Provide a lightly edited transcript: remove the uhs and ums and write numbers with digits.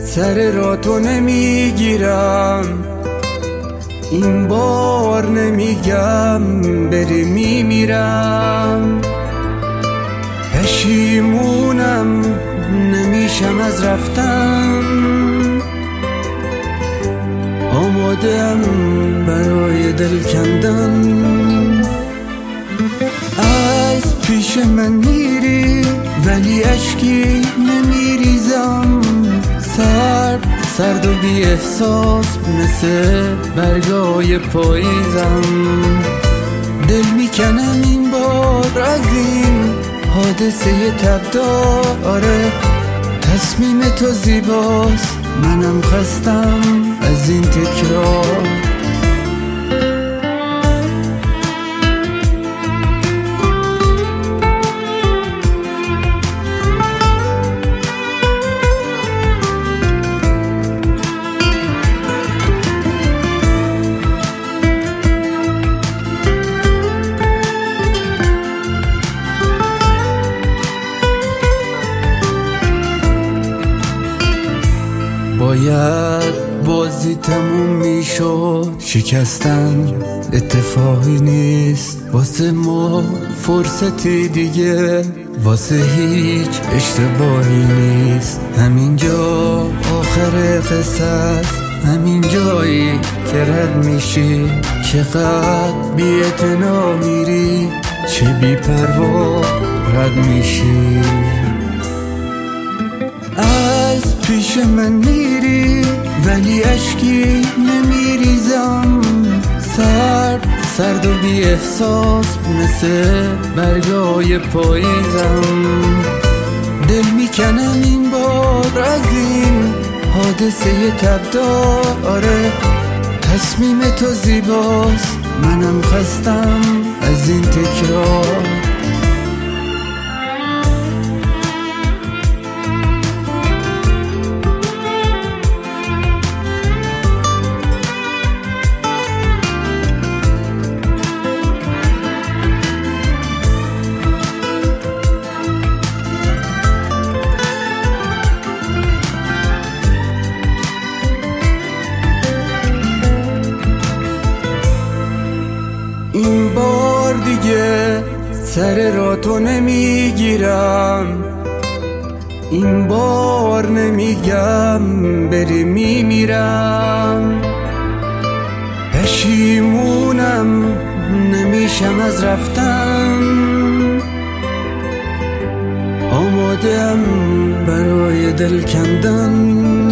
سر را تو نمیگیرم، این بار نمیگم بری میمیرم. پشیمونم نمیشم از رفتن، آمادم برای دل کندن. از پیش من میری ولی اشکی نمیریزم، سرد و بی احساس مثل برگای پاییزم. دل میکنم این بار از این حادثه تبداره، تصمیم تو زیباست منم خستم از این تکرار. باید بازی تموم میشد، شکستن اتفاقی نیست واسه ما، فرصتی دیگه واسه هیچ اشتباهی نیست. همینجا آخر قصه، همین جایی که رد میشی. چقدر بی اعتنا میری، چه بی پروا رد میشی. از پیش من میری ولی اشکی نمیریزم، سرد و بی احساس مثل برگای پاییزم. دل میکنم این بار از این حادثه تبداره، تصمیم تو زیباست منم خستم از این تکرار. این بار دیگه سر را تو نمیگیرم، این بار نمیگم بری میمیرم. پشیمونم نمیشم از رفتن، آمادم برای دل کندن.